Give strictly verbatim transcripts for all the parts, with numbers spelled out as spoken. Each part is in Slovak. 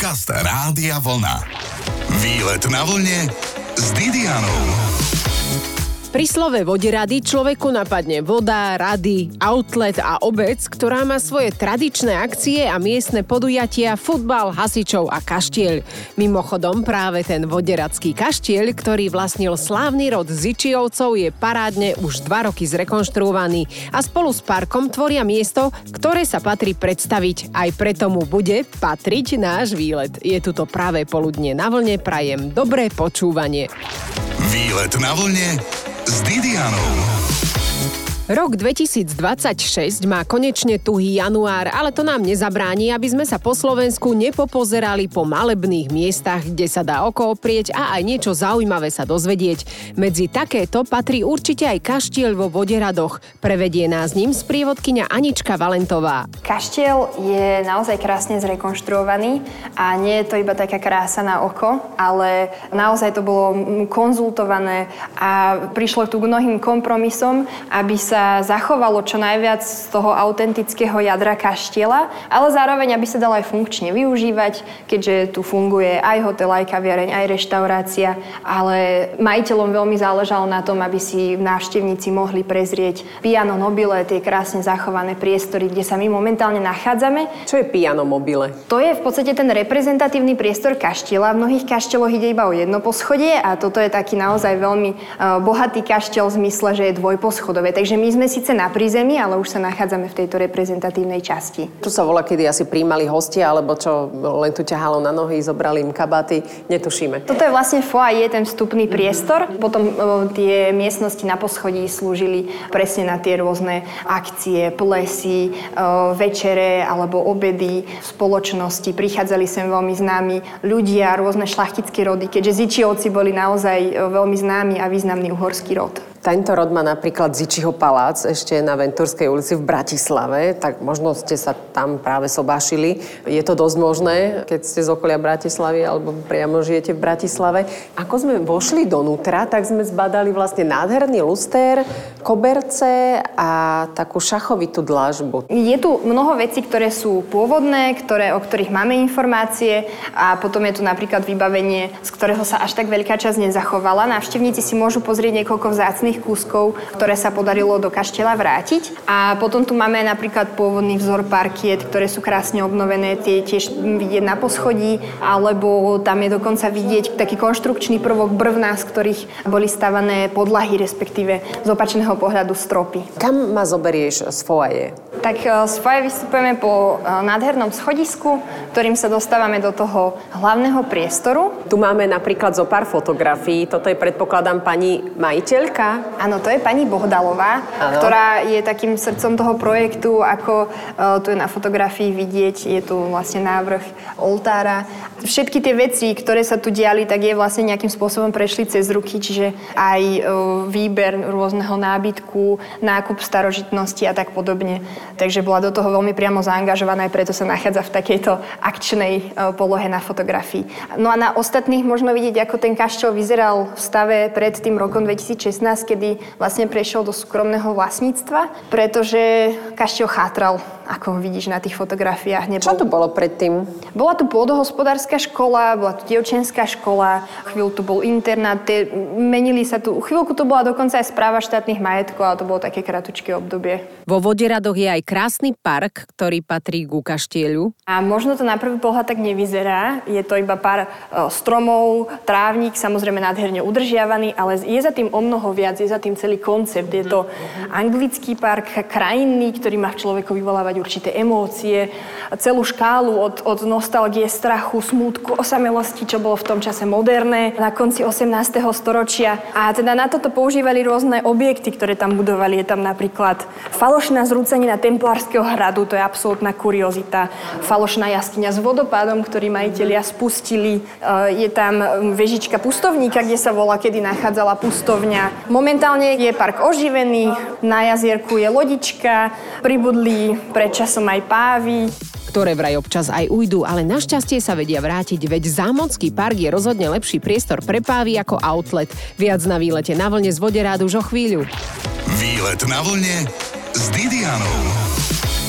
Podcast Rádia Vlna. Výlet na vlne s Didianou. Pri slove Voderady človeku napadne voda, rady, outlet a obec, ktorá má svoje tradičné akcie a miestne podujatia, futbal, hasičov a kaštieľ. Mimochodom práve ten voderadský kaštieľ, ktorý vlastnil slávny rod Zičiovcov, je parádne už dva roky zrekonštruovaný a spolu s parkom tvoria miesto, ktoré sa patrí predstaviť. Aj preto mu bude patriť náš výlet. Je tu to práve poludne na vlne, prajem dobré počúvanie. Výlet na vlne s Didianou. Rok dvetisícdvadsaťšesť má konečne tuhý január, ale to nám nezabráni, aby sme sa po Slovensku nepopozerali po malebných miestach, kde sa dá oko oprieť a aj niečo zaujímavé sa dozvedieť. Medzi takéto patrí určite aj kaštieľ vo Voderadoch. Prevedie nás ním sprievodkyňa Anička Valentová. Kaštieľ je naozaj krásne zrekonštruovaný a nie je to iba taká krása na oko, ale naozaj to bolo konzultované a prišlo tu k mnohým kompromisom, aby sa zachovalo čo najviac z toho autentického jadra kaštieľa, ale zároveň, aby sa dalo aj funkčne využívať, keďže tu funguje aj hotel, aj kaviareň, aj reštaurácia, ale majiteľom veľmi záležalo na tom, aby si návštevníci mohli prezrieť Piano Nobile, tie krásne zachované priestory, kde sa my momentálne nachádzame. Čo je Piano Mobile? To je v podstate ten reprezentatívny priestor kaštieľa. V mnohých kaštieľoch ide iba o jedno poschodie a toto je taký naozaj veľmi uh, bohatý kaštieľ v zmysle, že je dvojposchodové. Takže my sme síce na prízemí, ale už sa nachádzame v tejto reprezentatívnej časti. Tu sa volá, kedy asi prijímali hostia, alebo čo, len tu ťahalo na nohy, zobrali im kabáty, netušíme. Toto je vlastne foyer, ten vstupný priestor. Potom o, tie miestnosti na poschodí slúžili presne na tie rôzne akcie, plesy, o, večere alebo obedy v spoločnosti. Prichádzali sem veľmi známi ľudia, rôzne šlachtické rody, keďže Zičiovci boli naozaj o, veľmi známy a významný uhorský rod. Tento rod má napríklad Zičiho palác ešte na Ventúrskej ulici v Bratislave, tak možno ste sa tam práve sobášili. Je to dosť možné, keď ste z okolia Bratislavy alebo priamo žijete v Bratislave. Ako sme vošli donútra, tak sme zbadali vlastne nádherný luster, koberce a takú šachovitú dlažbu. Je tu mnoho vecí, ktoré sú pôvodné, ktoré, o ktorých máme informácie a potom je tu napríklad vybavenie, z ktorého sa až tak veľká časť nezachovala. Návštevníci si môžu pozrieť niekoľko vzácnych kúskov, ktoré sa podarilo do kaštieľa vrátiť. A potom tu máme napríklad pôvodný vzor parkiet, ktoré sú krásne obnovené, tie tiež vidieť na poschodí, alebo tam je dokonca vidieť taký konštrukčný prvok brvná, z ktorých boli stavané podlahy, respektíve z opačného pohľadu stropy. Kam ma zoberieš z foaje? Tak z foaje vystupujeme po nádhernom schodisku, ktorým sa dostávame do toho hlavného priestoru. Tu máme napríklad zo pár fotografií. Toto je, predpokladám, pani majiteľka. Áno, to je pani Bohdalová, ano. Ktorá je takým srdcom toho projektu, ako uh, tu je na fotografii vidieť, je tu vlastne návrh oltára. Všetky tie veci, ktoré sa tu diali, tak je vlastne nejakým spôsobom prešli cez ruky, čiže aj uh, výber rôzneho nábytku, nákup starožitnosti a tak podobne. Takže bola do toho veľmi priamo zaangažovaná, aj preto sa nachádza v takejto akčnej uh, polohe na fotografii. No a na ostatných možno vidieť, ako ten kašteľ vyzeral v stave pred tým rokom dvetisícšestnásť, kedy vlastne prešiel do súkromného vlastníctva, pretože kaštieľ chátral, ako vidíš na tých fotografiách. Nebol... Čo tu bolo predtým? Bola tu pôdohospodárska škola, bola tu dievčenská škola, chvíľu tu bol internát, tie, menili sa tu, chvíľku tu bola dokonca aj správa štátnych majetkov, ale to bolo také kratučké obdobie. Vo Voderadoch je aj krásny park, ktorý patrí ku kaštieľu. A možno to na prvý pohľad tak nevyzerá, je to iba pár uh, stromov, trávnik, samozrejme nádherne udržiavaný, ale je za tým o mnoho viac, je za tým celý koncept. Je to anglický park, krajinný, ktorý má v človeku vyvolávať určité emócie, celú škálu od, od nostalgie, strachu, smútku, osamelosti, čo bolo v tom čase moderné, na konci osemnásteho storočia. A teda na toto používali rôzne objekty, ktoré tam budovali. Je tam napríklad falošná zrúcanina Templárskeho hradu, to je absolútna kuriozita. Falošná jaskyňa s vodopádom, ktorý majitelia spustili. Je tam vežička pustovníka, kde sa volá, kedy nachádzala pustovňa. Momentálne je park oživený, na jazierku je lodička, pribudli predčasom aj pávy, ktoré vraj občas aj ujdu, ale našťastie sa vedia vrátiť, veď Zámocký park je rozhodne lepší priestor pre pávy ako outlet. Viac na výlete na vlne z Voderád už o chvíľu. Výlet na vlne s Didianou.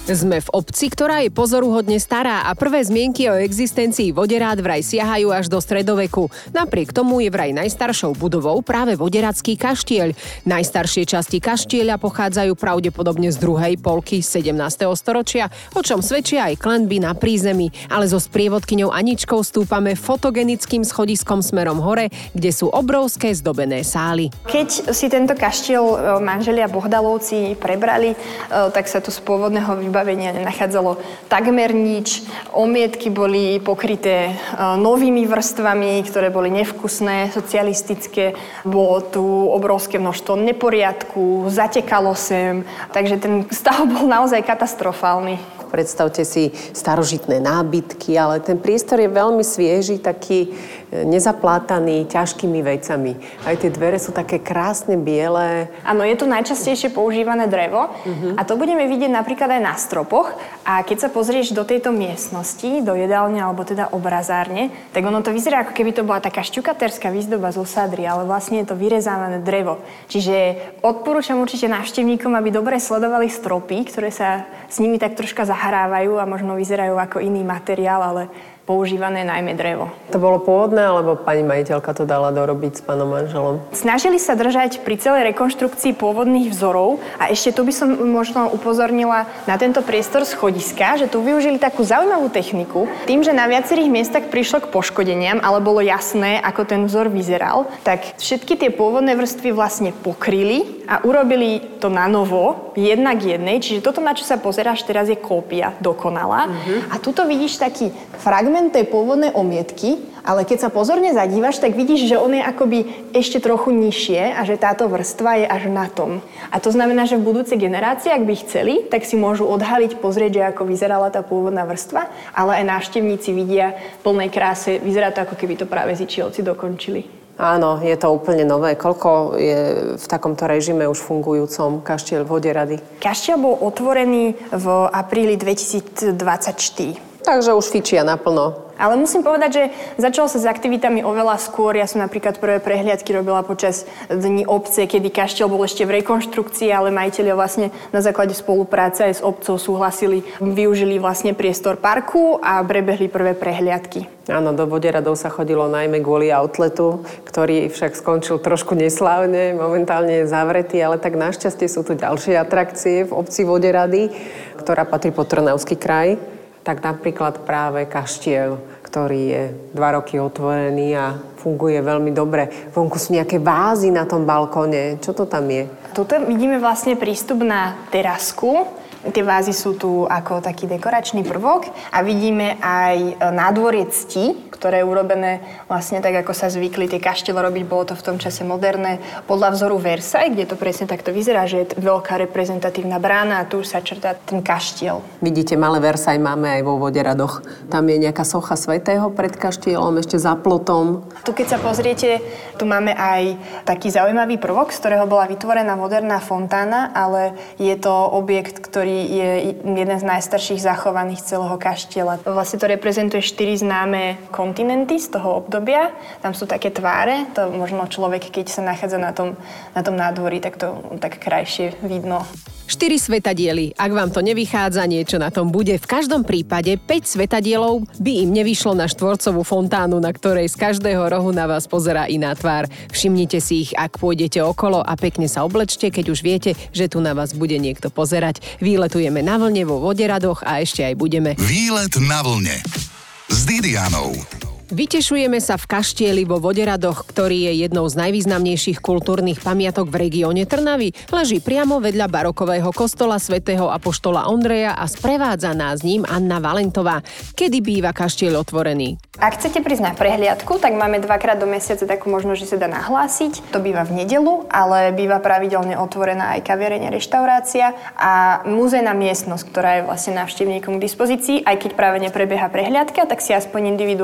Sme v obci, ktorá je pozoruhodne stará a prvé zmienky o existencii Voderad vraj siahajú až do stredoveku. Napriek tomu je vraj najstaršou budovou práve Voderadský kaštieľ. Najstaršie časti kaštieľa pochádzajú pravdepodobne z druhej polky sedemnásteho storočia, o čom svedčia aj klenby na prízemí, ale so sprievodkyňou Aničkou stúpame fotogenickým schodiskom smerom hore, kde sú obrovské zdobené sály. Keď si tento kaštieľ manželia Bohdalovci prebrali, tak sa tu z pôvodného vybavenia nenachádzalo takmer nič. Omietky boli pokryté novými vrstvami, ktoré boli nevkusné, socialistické. Bolo tu obrovské množstvo neporiadku, zatekalo sem, takže ten stav bol naozaj katastrofálny. Predstavte si starožitné nábytky, ale ten priestor je veľmi svieži, taký nezaplátaný ťažkými vecami. Aj tie dvere sú také krásne biele. Áno, je tu najčastejšie používané drevo uh-huh. a to budeme vidieť napríklad aj na stropoch. A keď sa pozrieš do tejto miestnosti, do jedálne alebo teda obrazárne, tak ono to vyzerá, ako keby to bola taká šťukatérska výzdoba z osádry, ale vlastne je to vyrezávané drevo. Čiže odporúčam určite návštevníkom, aby dobre sledovali stropy, ktoré sa s nimi tak troška zahrávajú a možno vyzerajú ako iný materiál, ale používané najmä drevo. To bolo pôvodné, alebo pani majiteľka to dala dorobiť s pánom manželom? Snažili sa držať pri celej rekonštrukcii pôvodných vzorov a ešte tu by som možno upozornila na tento priestor schodiska, že tu využili takú zaujímavú techniku. Tým, že na viacerých miestach prišlo k poškodeniam, ale bolo jasné, ako ten vzor vyzeral, tak všetky tie pôvodné vrstvy vlastne pokryli a urobili to na novo, jedna k jednej. Čiže toto, na čo sa pozeráš teraz, je kópia dokonalá. Uh-huh. A tuto vidíš taký fragment tej pôvodnej omietky, ale keď sa pozorne zadívaš, tak vidíš, že on je akoby ešte trochu nižšie a že táto vrstva je až na tom. A to znamená, že v budúcej generácii, ak by chceli, tak si môžu odhaliť, pozrieť, že ako vyzerala tá pôvodná vrstva, ale aj návštevníci vidia v plnej kráse, vyzerá to, ako keby to práve Zičielci dokončili. Áno, je to úplne nové. Koľko je v takomto režime už fungujúcom kaštieľ Voderady? Kaštieľ bol otvorený v apríli dvetisícdvadsaťštyri. Takže už fičia naplno. Ale musím povedať, že začalo sa s aktivitami oveľa skôr. Ja som napríklad prvé prehliadky robila počas Dní obce, kedy kaštieľ bol ešte v rekonštrukcii, ale majitelia vlastne na základe spolupráce aj s obcov súhlasili, využili vlastne priestor parku a prebehli prvé prehliadky. Áno, do Voderadov sa chodilo najmä kvôli outletu, ktorý však skončil trošku neslávne, momentálne je zavretý, ale tak našťastie sú tu ďalšie atrakcie v obci Voderady, ktorá patrí pod Trnavský kraj. Tak napríklad práve kaštieľ, ktorý je dva roky otvorený a funguje veľmi dobre. Vonku sú nejaké vázy na tom balkóne. Čo to tam je? Tuto vidíme vlastne prístup na terasku. Tie vázy sú tu ako taký dekoračný prvok a vidíme aj nádvorie cti, ktoré je urobené vlastne tak, ako sa zvykli tie kaštieľe robiť. Bolo to v tom čase moderné podľa vzoru Versailles, kde to presne takto vyzerá, že je veľká reprezentatívna brána a tu už sa črtá ten kaštieľ. Vidíte, malé Versailles máme aj vo Voderadoch. Tam je nejaká socha svätého pred kaštieľom, ešte za plotom. Tu keď sa pozriete, tu máme aj taký zaujímavý prvok, z ktorého bola vytvorená moderná fontána, ale je to objekt, ktorý je jeden z najstarších zachovaných celého kaštieľa. Vlastne to reprezentuje štyri známe kontinenty z toho obdobia. Tam sú také tváre, to možno človek, keď sa nachádza na tom, na tom nádvorí, tak to tak krajšie vidno. Štyri svetadiely. Ak vám to nevychádza, niečo na tom bude. V každom prípade päť svetadielov by im nevyšlo na štvorcovú fontánu, na ktorej z každého rohu na vás pozerá iná tvár. Všimnite si ich, ak pôjdete okolo a pekne sa oblečte, keď už viete, že tu na vás bude niekto pozerať. Výletujeme na vlne vo Voderadoch a ešte aj budeme. Výlet na vlne s Didianou. Vytešujeme sa v kaštieli vo Voderadoch, ktorý je jednou z najvýznamnejších kultúrnych pamiatok v regióne Trnavy. Leží priamo vedľa barokového kostola svätého apoštola Ondreja a sprevádza nás ním Anna Valentová. Kedy býva kaštieľ otvorený? Ak chcete prísť na prehliadku, tak máme dvakrát do mesiaca takú možnosť, že sa dá nahlásiť. To býva v nedeľu, ale býva pravidelne otvorená aj kaviareň, reštaurácia a muzejná miestnosť, ktorá je vlastne návštevníkom k dispozícii. Aj keď práve neprebieha prehliadka, tak si aspoň individuálne môžu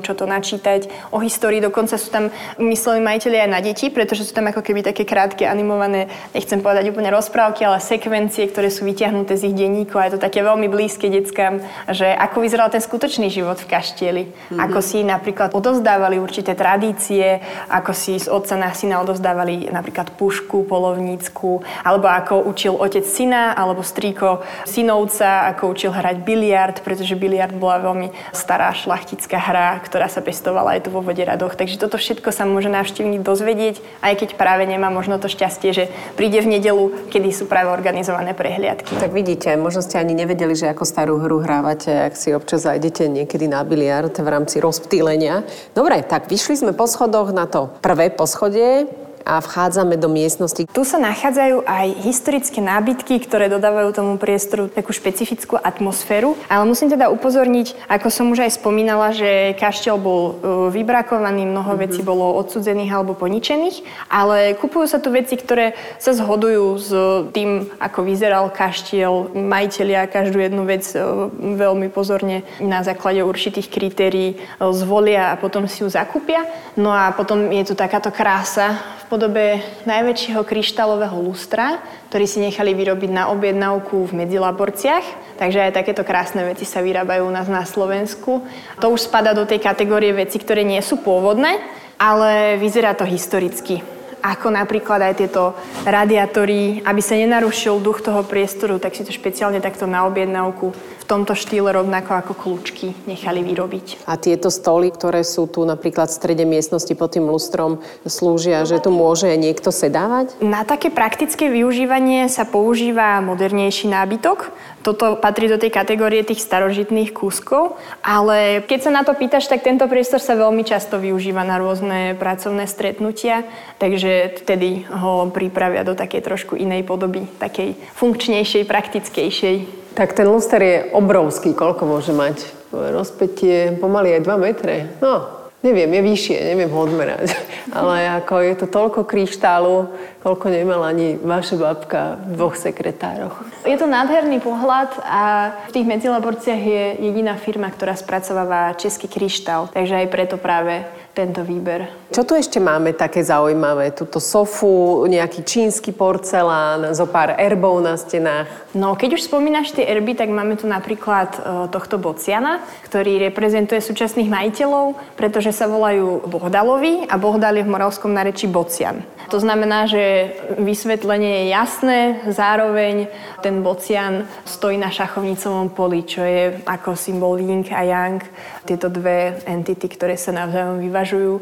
čo to načítať, o histórii, dokonca sú tam mysleli majitelia aj na deti, pretože sú tam ako keby také krátke animované, nechcem povedať úplne rozprávky, ale sekvencie, ktoré sú vyťahnuté z ich denníkov a je to také veľmi blízke deckám, že ako vyzeral ten skutočný život v kaštieli, mm-hmm. ako si napríklad odovzdávali určité tradície, ako si z otca na syna odovzdávali napríklad pušku polovnícku, alebo ako učil otec syna, alebo strýko synovca, ako učil hrať biliard, pretože biliard bola veľmi stará šlachtická hra, ktorá sa pestovala aj tu vo Voderadoch. Takže toto všetko sa môže návštevník dozvedieť, aj keď práve nemá možno to šťastie, že príde v nedeľu, kedy sú práve organizované prehliadky. Tak vidíte, možno ste ani nevedeli, že ako starú hru hrávate, ak si občas zajdete niekedy na biliard v rámci rozptýlenia. Dobre, tak vyšli sme po schodoch na to prvé poschodie a vchádzame do miestnosti. Tu sa nachádzajú aj historické nábytky, ktoré dodávajú tomu priestoru takú špecifickú atmosféru. Ale musím teda upozorniť, ako som už aj spomínala, že kaštiel bol vybrakovaný, mnoho mm-hmm. vecí bolo odsudzených alebo poničených, ale kupujú sa tu veci, ktoré sa zhodujú s tým, ako vyzeral kaštiel. Majitelia každú jednu vec veľmi pozorne na základe určitých kritérií zvolia a potom si ju zakúpia. No a potom je tu takáto krása v podobe najväčšieho kryštálového lustra, ktorý si nechali vyrobiť na objednávku v Medzilaborciach. Takže aj takéto krásne veci sa vyrábajú u nás na Slovensku. To už spadá do tej kategórie veci, ktoré nie sú pôvodné, ale vyzerá to historicky. Ako napríklad aj tieto radiátory, aby sa nenarušil duch toho priestoru, tak si to špeciálne takto na objednávku v tomto štýle rovnako ako kľúčky nechali vyrobiť. A tieto stoly, ktoré sú tu napríklad v strede miestnosti pod tým lustrom, slúžia, že tu môže niekto sedávať? Na také praktické využívanie sa používa modernejší nábytok. Toto patrí do tej kategórie tých starožitných kúskov, ale keď sa na to pýtaš, tak tento priestor sa veľmi často využíva na rôzne pracovné stretnutia, takže vtedy ho pripravia do takej trošku inej podoby, takej funkčnejšej, praktickejšej. Tak ten luster je obrovský. Koľko môže mať? Rozpätie pomaly aj dva metre. No, neviem, je vyššie, neviem ho odmerať. Ale ako je to toľko kryštálu, koľko nemala ani vaša babka v dvoch sekretároch. Je to nádherný pohľad a v tých Medzilaborciach je jediná firma, ktorá spracováva český kryštál. Takže aj preto práve tento výber. Čo tu ešte máme také zaujímavé? Tuto sofu, nejaký čínsky porcelán, zo pár erbov na stenách. No, keď už spomínaš tie erby, tak máme tu napríklad e, tohto bociana, ktorý reprezentuje súčasných majiteľov, pretože sa volajú Bohdalovi a Bohdal je v moravskom narečí bocian. To znamená, že vysvetlenie je jasné, zároveň ten bocian stojí na šachovnicovom poli, čo je ako symbol yin a yang, tieto dve entity, ktoré sa navzájom vyvažujú.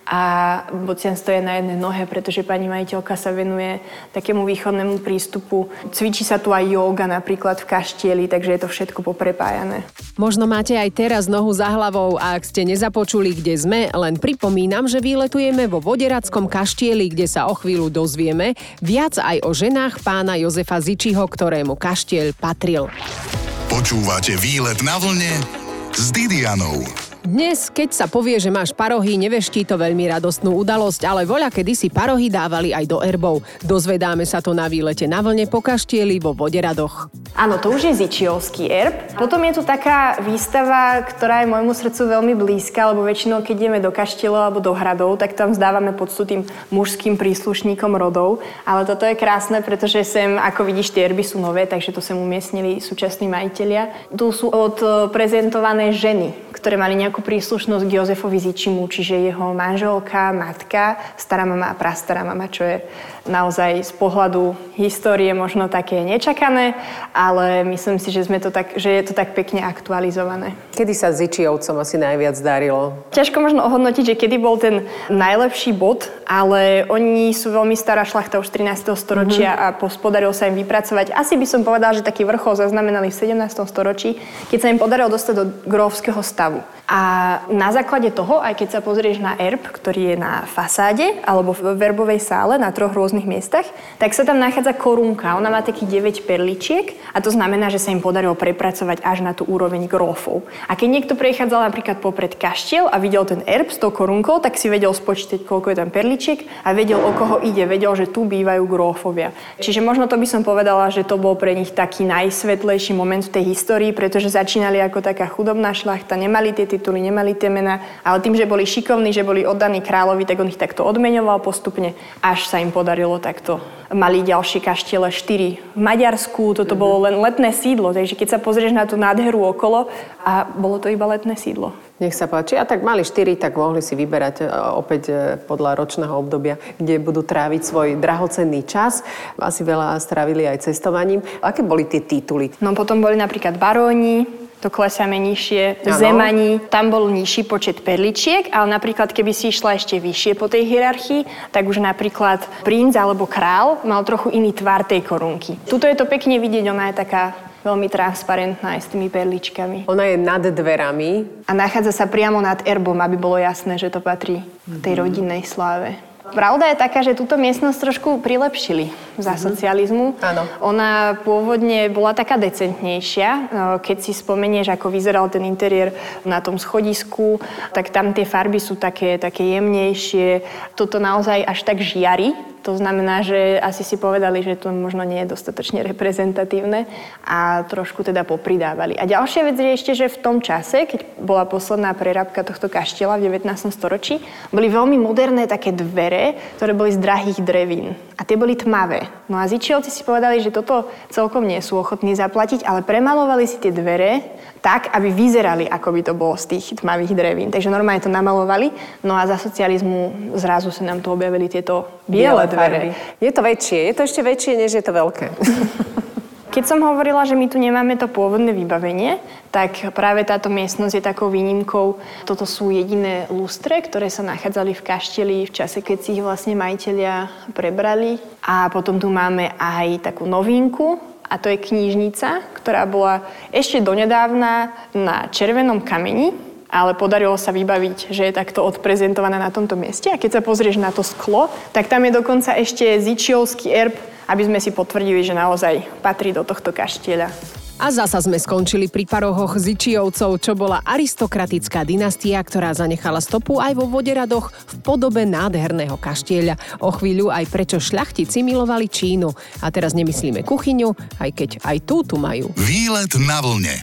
A bocian stojí na jednej nohe, pretože pani majiteľka sa venuje takému východnému prístupu. Cvičí sa tu aj jóga napríklad v kaštieli, takže je to všetko poprepájané. Možno máte aj teraz nohu za hlavou a ak ste nezapočuli, kde sme, len pripomínam, že výletujeme vo Voderadskom kaštieli, kde sa o chvíľu dozvieme viac aj o ženách pána Jozefa Zičiho, ktorému kaštiel patril. Počúvate Výlet na vlne s Didianou. Dnes, keď sa povie, že máš parohy, neveští to veľmi radostnú udalosť, ale voľa kedysi parohy dávali aj do erbov. Dozvedáme sa to na výlete na vlne po kaštieli vo Voderadoch. Áno, to už je Zičiovský erb. Potom je tu taká výstava, ktorá je môjmu srdcu veľmi blízka, lebo väčšinou, keď ideme do kaštieľov alebo do hradov, tak tam vzdávame poctu tým mužským príslušníkom rodov. Ale toto je krásne, pretože sem, ako vidíš, tie erby sú nové, takže to sem umiestnili súčasní majitelia. Tu sú odprezentované ženy, ktoré mali nejakú príslušnosť k Jozefovi Zičimu, čiže jeho manželka, matka, stará mama a prastará mama, čo je naozaj z pohľadu histórie možno také nečakané, ale myslím si, že, sme to tak, že je to tak pekne aktualizované. Kedy sa Zičiovcom asi najviac darilo? Ťažko možno ohodnotiť, že kedy bol ten najlepší bod, ale oni sú veľmi stará šlachta už trinásteho storočia mm-hmm. a podarilo sa im vypracovať. Asi by som povedala, že taký vrchol zaznamenali v sedemnástom storočí, keď sa im podarilo dostať do grófskeho stavu. A na základe toho, aj keď sa pozrieš na erb, ktorý je na fasáde alebo v verbovej sále na troch rôznych miestach, tak sa tam nachádza korunka. Ona má takých deväť perličiek A to znamená, že sa im podarilo prepracovať až na tú úroveň grófov. A keď niekto prechádzal napríklad popred kaštiel a videl ten erb s tou korunkou, tak si vedel spočítať, koľko je tam perličiek a vedel, o koho ide, vedel, že tu bývajú grófovia. Čiže možno to by som povedala, že to bol pre nich taký najsvetlejší moment v tej histórii, pretože začínali ako taká chudobná šľachta, nemali tie tituly, nemali tie mená, ale tým, že boli šikovní, že boli oddaní kráľovi, tak on ich takto odmeňoval postupne, až sa im podarilo takto. Mali ďalšie kaštiele, štyri v Maďarsku, toto mm-hmm. bolo len letné sídlo, takže keď sa pozrieš na tú nádheru okolo, a bolo to iba letné sídlo. Nech sa páči. A tak mali štyri, tak mohli si vyberať opäť podľa ročného obdobia, kde budú tráviť svoj drahocenný čas. Asi veľa strávili aj cestovaním. Aké boli tie tituly? No potom boli napríklad baróni, to klesáme nižšie, ano. Zemani, tam bol nižší počet perličiek, ale napríklad keby si išla ešte vyššie po tej hierarchii, tak už napríklad princ alebo král mal trochu iný tvar tej korunky. Tuto je to pekne vidieť, ona je taká veľmi transparentná aj s tými perličkami. Ona je nad dverami. A nachádza sa priamo nad erbom, aby bolo jasné, že to patrí k tej rodinnej sláve. Pravda je taká, že túto miestnosť trošku prilepšili za mm-hmm. socializmu. Áno. Ona pôvodne bola taká decentnejšia. Keď si spomenieš, ako vyzeral ten interiér na tom schodisku, tak tam tie farby sú také, také jemnejšie. Toto naozaj až tak žiari. To znamená, že asi si povedali, že to možno nie je dostatočne reprezentatívne a trošku teda popridávali. A ďalšia vec je ešte, že v tom čase, keď bola posledná prerábka tohto kaštieľa v devätnástom storočí, boli veľmi moderné také dvere, ktoré boli z drahých drevín. A tie boli tmavé. No a Zičiovci si povedali, že toto celkom nie sú ochotní zaplatiť, ale premalovali si tie dvere tak, aby vyzerali, ako by to bolo z tých tmavých drevín. Takže normálne to namalovali. No a za socializmu zrazu sa nám tu objavili tieto biele dvere. Je to väčšie. Je to ešte väčšie, než je to veľké. Keď som hovorila, že my tu nemáme to pôvodné vybavenie, tak práve táto miestnosť je takou výnimkou. Toto sú jediné lustre, ktoré sa nachádzali v kaštieli v čase, keď si ich vlastne majitelia prebrali. A potom tu máme aj takú novinku, a to je knižnica, ktorá bola ešte donedávna na červenom kameni, ale podarilo sa vybaviť, že je takto odprezentovaná na tomto mieste. A keď sa pozrieš na to sklo, tak tam je dokonca ešte zičiovský erb, aby sme si potvrdili, že naozaj patrí do tohto kaštieľa. A zasa sme skončili pri parohoch Zičiovcov, čo bola aristokratická dynastia, ktorá zanechala stopu aj vo Voderadoch v podobe nádherného kaštieľa. O chvíľu aj prečo šľachtici milovali Čínu. A teraz nemyslíme kuchyňu, aj keď aj tú tu majú. Výlet na vlne.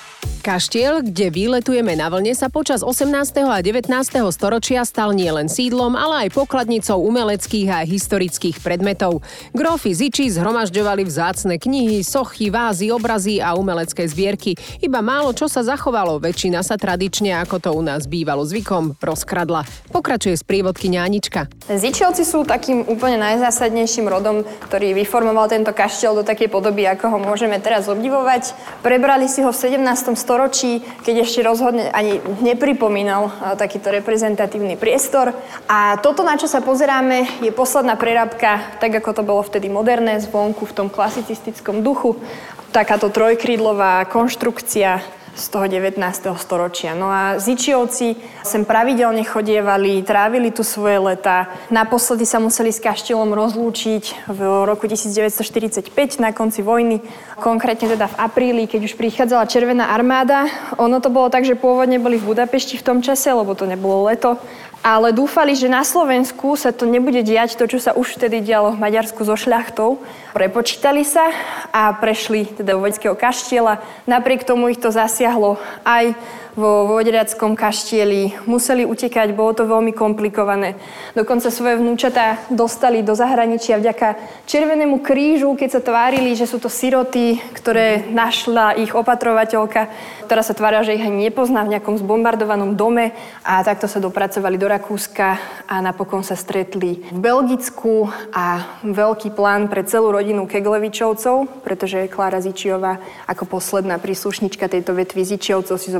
Kaštiel, kde výletujeme na vlne, sa počas osemnásteho a devätnásteho storočia stal nielen sídlom, ale aj pokladnicou umeleckých a historických predmetov. Grófy Ziči zhromažďovali vzácne knihy, sochy, vázy, obrazy a umelecké zbierky. Iba málo čo sa zachovalo, väčšina sa tradične, ako to u nás bývalo zvykom, rozkradla. Pokračuje sprievodkyňa Anička. Zičiovci sú takým úplne najzásadnejším rodom, ktorý vyformoval tento kaštiel do takej podoby, ako ho môžeme teraz obdivovať. Prebrali si ho v sedemnástom storočí, keď ešte rozhodne ani nepripomínal takýto reprezentatívny priestor. A toto, na čo sa pozeráme, je posledná prerábka, tak ako to bolo vtedy moderné, zvonku v tom klasicistickom duchu. Takáto trojkrídlová konštrukcia z toho devätnásteho storočia. No a Zičiovci sem pravidelne chodievali, trávili tu svoje leta. Naposledy sa museli s kaštielom rozlúčiť v roku devätnásťstoštyridsaťpäť na konci vojny. Konkrétne teda v apríli, keď už prichádzala Červená armáda. Ono to bolo tak, že pôvodne boli v Budapešti v tom čase, lebo to nebolo leto. Ale dúfali, že na Slovensku sa to nebude diať, to, čo sa už vtedy dialo v Maďarsku so šľachtou. Prepočítali sa a prešli teda do vojenského kaštieľa. Napriek tomu ich to zasiahlo aj vo Voderadskom kaštieli. Museli utekať, bolo to veľmi komplikované. Dokonca svoje vnúčatá dostali do zahraničia vďaka Červenému krížu, keď sa tvárili, že sú to siroty, ktoré našla ich opatrovateľka, ktorá sa tvárila, že ich ani nepozná v nejakom zbombardovanom dome. A takto sa dopracovali do Rakúska a napokon sa stretli v Belgicku a veľký plán pre celú rodinu Keglevičovcov, pretože Klára Zičiová ako posledná príslušnička tejto vetvy Zičiovcov si zobral Štefan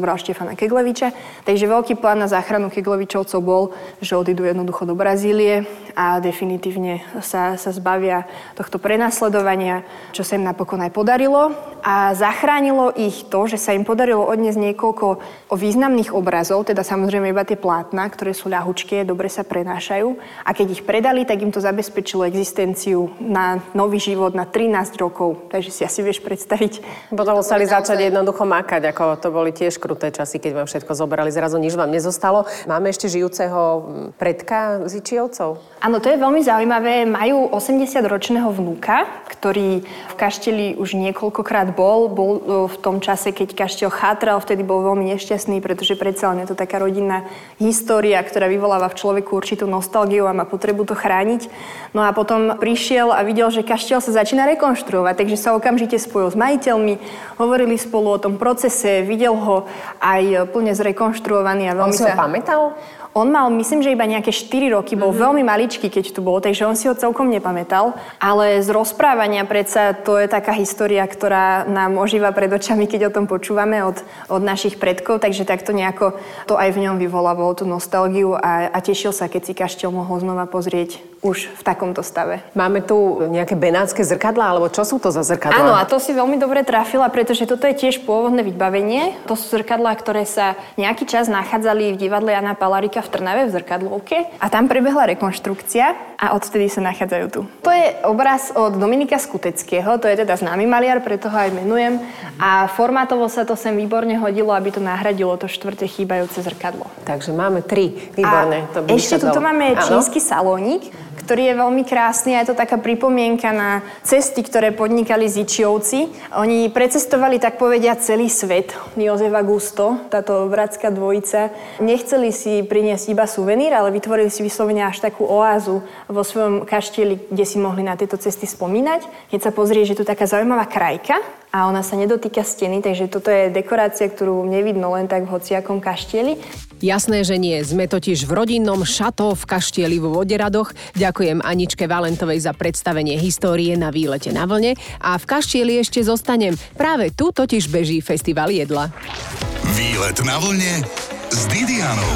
Štefana Kegleviča. Takže veľký plán na záchranu Keglevičovcov bol, že odídu jednoducho do Brazílie a definitívne sa, sa zbavia tohto prenasledovania, čo sa im napokon aj podarilo. A zachránilo ich to, že sa im podarilo odniesť niekoľko významných obrazov, teda samozrejme iba tie plátna, ktoré sú ľahučké, dobre sa prenášajú. A keď ich predali, tak im to zabezpečilo existenciu na nový život na trinásť rokov. Takže si asi vieš predstaviť. Potom museli začať jednoducho makať, ako to boli tiež kruté časy, keď vám všetko zobrali, zrazu nič vám nezostalo. Máme ešte žijúceho predka Zičiovcov? Áno, to je veľmi zaujímavé. Majú osemdesiatročného vnúka, ktorý v kašteli už niekoľkokrát bol. Bol v tom čase, keď kašteľ chátral, vtedy bol veľmi nešťastný, pretože predsa len je to taká rodinná história, ktorá vyvoláva v človeku určitú nostalgiu a má potrebu to chrániť. No a potom prišiel a videl, že kašteľ sa začína rekonštruovať, takže sa okamžite spojil s majiteľmi, hovorili spolu o tom procese, videl ho aj plne zrekonštruovaný a veľmi On si ho sa... pamätal? On mal, myslím, že iba nejaké štyri roky, bol mm-hmm. veľmi maličký, keď tu bol, takže on si ho celkom nepamätal. Ale z rozprávania predsa to je taká história, ktorá nám ožíva pred očami, keď o tom počúvame od, od našich predkov, takže takto nejako to aj v ňom vyvolávalo tú nostalgiu a, a tešil sa, keď si kašteľ mohol znova pozrieť už v takomto stave. Máme tu nejaké benátske zrkadlá, alebo čo sú to za zrkadlá? Áno, a to si veľmi dobre trafila, pretože toto je tiež pôvodné vybavenie. To sú zrkadlá, ktoré sa nejaký čas nachádzali v divadle Jana Palárika v Trnave v zrkadlovke a tam prebehla rekonštrukcia a odtedy sa nachádzajú tu. To je obraz od Dominika Skuteckého, to je teda známy maliar, preto ho aj menujem a formátovo sa to sem výborne hodilo, aby to nahradilo to štvrté chýbajúce zrkadlo. Takže máme tri, výborné. A to ešte tuto máme čínsky salónik, ktorý je veľmi krásny a je to taká pripomienka na cesty, ktoré podnikali Zičiovci. Oni precestovali, tak povedia, celý svet. Jozef a Gusto, táto bratská dvojica, nechceli si priniesť iba suvenír, ale vytvorili si vyslovene až takú oázu vo svojom kaštieli, kde si mohli na tieto cesty spomínať. Keď sa pozrie, že je tu taká zaujímavá krajka a ona sa nedotýka steny, takže toto je dekorácia, ktorú nevidno len tak v hociakom kaštieli. Jasné, že nie. Sme totiž v rodinnom šató v kaštieli vo Voderadoch. Ďakujem Aničke Valentovej za predstavenie histórie na výlete na vlne a v kaštieli ešte zostanem. Práve tu totiž beží festival jedla. Výlet na vlne s Didianou.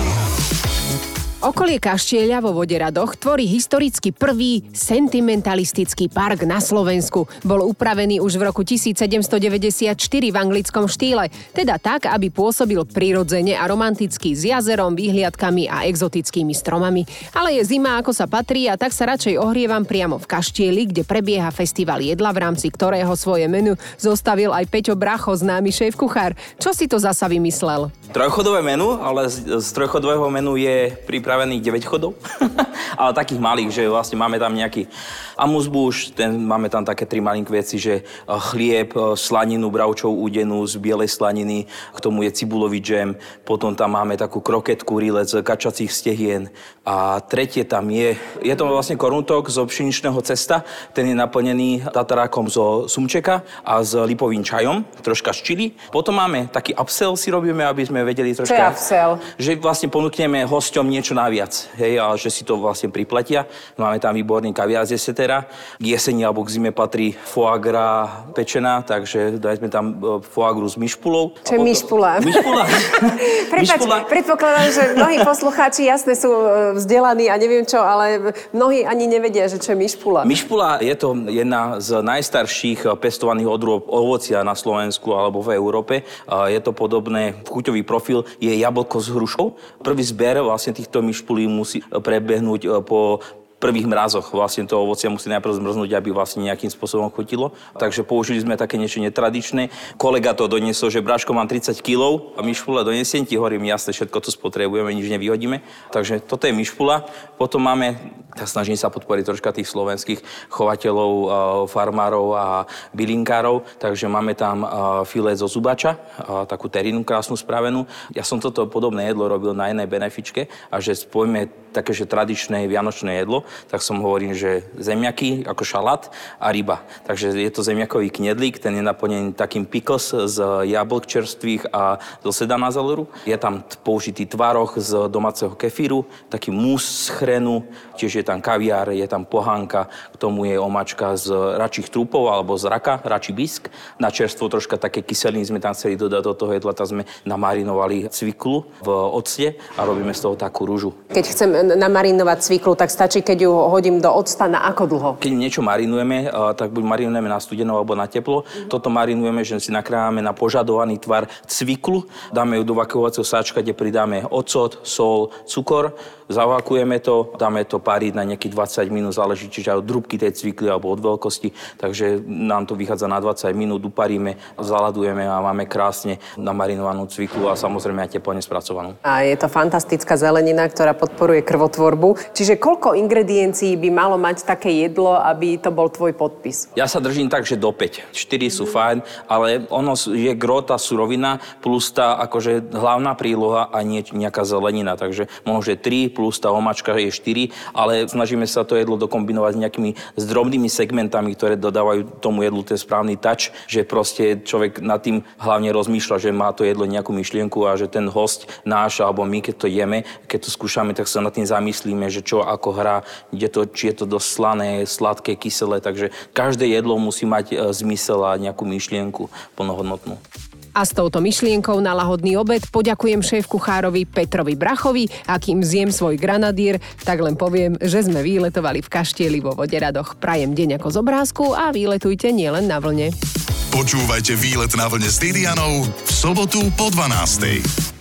Okolie Kaštieľa vo Voderadoch tvorí historicky prvý sentimentalistický park na Slovensku. Bol upravený už v roku tisícsedemstodeväťdesiatštyri v anglickom štýle, teda tak, aby pôsobil prirodzene a romanticky s jazerom, výhliadkami a exotickými stromami. Ale je zima, ako sa patrí, a tak sa radšej ohrievam priamo v Kaštieli, kde prebieha festival jedla, v rámci ktorého svoje menu zostavil aj Peťo Bracho, známy šéf-kuchár. Čo si to zasa vymyslel? Trojchodové menu, ale z, z trojchodového menu je pripravených deväť chodov, ale takých malých, že vlastne máme tam nejaký amuzbuš, ten, máme tam také tri malinké veci, že chlieb, slaninu bravčov údenú z bielej slaniny, k tomu je cibulový džem, potom tam máme takú kroketku rílec z kačacích stehien a tretie tam je, je to vlastne koruntok zo pšeničného cesta, ten je naplnený tatarákom zo sumčeka a s lipovým čajom, troška z čili. Potom máme taký upsell si robíme, aby sme vedeli troška... Čo je upsell? Že vlastne ponúkneme hosťom niečo naviac, hej, a že si to vlastne priplatia. Máme tam výborný kaviár z jesetera. K jeseni alebo k zime patrí foie gras pečená, takže dajme tam foie gras s myšpulou. Čo je myšpula? Myšpula. Prepáč, predpokladám, že mnohí poslucháči jasne sú vzdelaní a neviem čo, ale mnohí ani nevedia, že čo je myšpula. Myšpula je to jedna z najstarších pestovaných odrôb ovocia na Slovensku alebo v Európe. Je to podobné, chuťový profil je jablko s hruškou. Prvý zber vlastne týchto myšpulí musí prebehnúť po prvých mrazoch. Vlastne to ovocie musí najprv zmrznúť, aby vlastne nejakým spôsobom chutilo. Takže použili sme také niečo netradičné. Kolega to doniesol, že Braško, mám tridsať kilogramov a myšpula donesiem ti, hovorím, jasne, všetko to spotrebujeme, nič nevyhodíme. Takže toto je myšpula. Potom máme, tak snažím sa podporiť troška tých slovenských chovateľov, farmárov a bylinkárov. Takže máme tam filé zo zubača, takú terinu krásnu spravenú. Ja som toto podobné jedlo robil na jednej benefičke a že spojíme také, že tradičné vianočné jedlo. tak som hovorím, že zemiaky ako šalát a ryba. Takže je to zemiakový knedlík, ten je naplnený takým pickles z jablk čerstvých a zo sedanazaleru. Je tam použitý tvaroh z domáceho kefíru, taký mus z chrenu, tiež je tam kaviár, je tam pohánka, k tomu je omáčka z račích trúpov alebo z raka, račí bisk. Na čerstvo troška také kyseliny sme tam chceli dodať do toho jedla, tak sme namarinovali cviklu v octe a robíme z toho takú rúžu. Keď chcem namarinovať cviklu, tak stačí, keď ju hodím do octa na ako dlho? Keď niečo marinujeme, tak buď marinujeme na studeno alebo na teplo. Toto marinujeme, že si nakrájame na požadovaný tvar cviklu, dáme ju do vakuovacieho sáčka, kde pridáme ocot, sol, cukor, zavakujeme to, dáme to páriť na nejakých dvadsať minút, záleží čiže od drúbky tej cvikly alebo od veľkosti, takže nám to vychádza na dvadsať minút, uparíme, zaladujeme a máme krásne namarinovanú cviklu a samozrejme aj teplne spracovanú. A je to fantastická zelenina, ktorá podporuje krvotvorbu. Čiže koľko ingrediencií by malo mať také jedlo, aby to bol tvoj podpis? Ja sa držím tak, že do päť. štyri sú fajn, ale ono je gro, tá surovina plus tá akože hlavná príloha a nie nejaká zelenina, takže možno tri plus tá omáčka je štyri, ale snažíme sa to jedlo dokombinovať s nejakými zdrobnými segmentami, ktoré dodávajú tomu jedlu ten správny touch, že proste človek nad tým hlavne rozmýšľa, že má to jedlo nejakú myšlienku a že ten host náš alebo my, keď to jeme, keď to skúšame, tak sa nad tým zamyslíme, že čo ako hrá, kde to, či je to dosť slané, sladké, kyselé, takže každé jedlo musí mať zmysel a nejakú myšlienku plnohodnotnú. A s touto myšlienkou na lahodný obed poďakujem šéf-kuchárovi Petrovi Brachovi a kým zjem svoj granadír, tak len poviem, že sme výletovali v Kaštieli vo Voderadoch. Prajem deň ako z obrázku a výletujte nielen na vlne. Počúvajte Výlet na vlne s Didianou v sobotu po dvanástej.